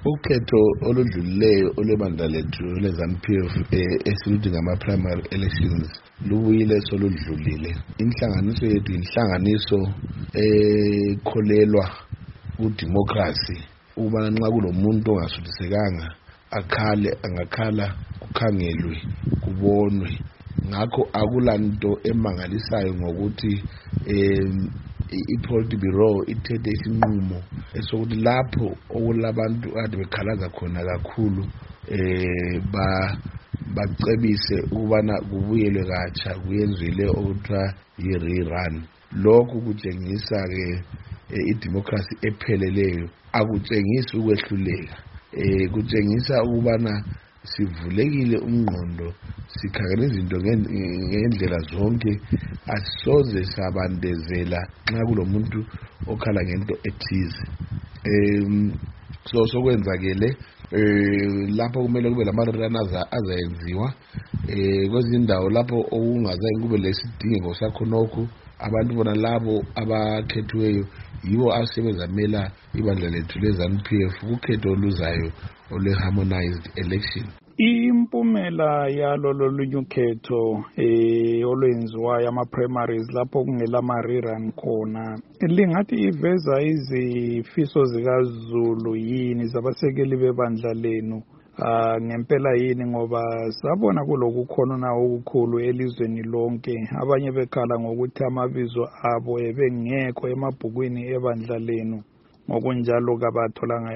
Ukhetho oludlulileyo olwebandla lethu leZANU-PF esiluthi ngama-primary elections lubuyile soludlulile. Inhlanganiso yethu inhlanganiso ekholelwa kudemocracy, ukubana nxa kulomuntu ongasuthisekanga angakhala kukhangelwe kubonwe. Ngakho akulanto emangalisayo ngokuthi i-Politburo ithethe isinqumo esokuthi lapho okulabantu ade bekhalaza khona kakhulu bacebise ukubana kubuyelwe katsha kuyenzile okuthiwa yi-rerun. Lokhu kutshengisa ke idemocracy epheleleyo, akutshengisi ukwehluleka, kutshengisa ukubana sivulekile umnqondo, sikhangela izinto ngendlela zonke, asisoze sabandezela nxa kulomuntu okhala ngento ethize. Sokwenzakele lapho kumele kube lama-rerun azayenziwa kwezindawo lapho okungazange kube lesidingeko sakhonokho. Abantu bona labo abakhethiweyo yibo asebezamela ibandla lethu leZANU-PF kukhetho oluzayo olwe-harmonized election. Impumela yalolo lunye ukhetho olwenziwayo ama-primaries lapho kungelama-rerun khona lingathi iveza izifiso zikaZulu yini zabasekeli bebandla lenu ngempela yini, ngoba sabona kulokukhona okukhulu elizweni lonke, abanye bekhala ngokuthi amabizo abo ebengekho emabhukwini ebandla lenu, ngokunjalo kabatholanga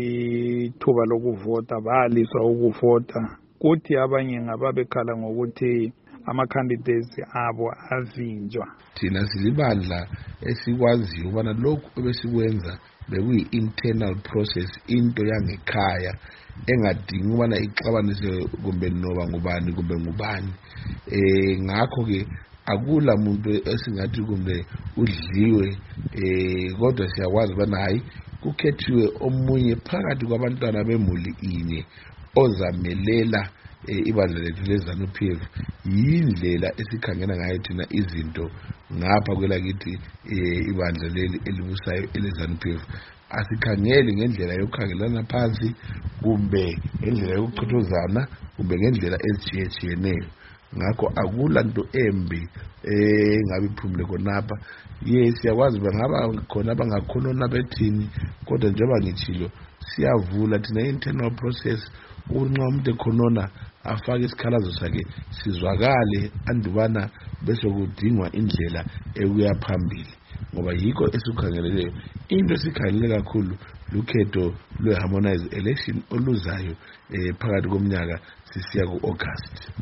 ithuba lokuvota, baliswa ukuvota. Kuthi abanye ngababekhala ngokuthi ama-candidates abo avinjwa. Thina silibandla esikwaziyo ukubana lokhu ebesikwenza bekuyi-internal process, into yangekhaya engadingi ukubana ixabanise kumbe noba ngubani kumbe ngubani. Ngakho-ke akula muntu esingathi kumbe udliwe, kodwa siyakwazi ukubana hayi kukhethiwe omunye phakathi kwabantwana bemuli inye ozamelela ibandla lethu leZANU-PF. Yindlela esikhangela ngayo thina izinto ngapha kwelakithi ibandla leli elibusayo eleZANU-PF. Asikhangeli ngendlela yokukhangelana phansi kumbe ngendlela yokuchithozana kumbe ngendlela ezitshiyetshiyeneyo. Ngakho akula nto embi engabe iphumile khonapha. Siyakwazi bangaba khona abangakhonona bethini, kodwa njengoba ngitshilo siyavula thina i-internal process ukuthi nxa umuntu ekhonona afake isikhalazo sakhe sizwakale, andubana bese kudingwa indlela ekuya phambili, ngoba yikho esikukhangeleleyo. Into esikhangelele kakhulu lukhetho lwe-harmonized election oluzayo phakathi komnyaka sisiya ku-August.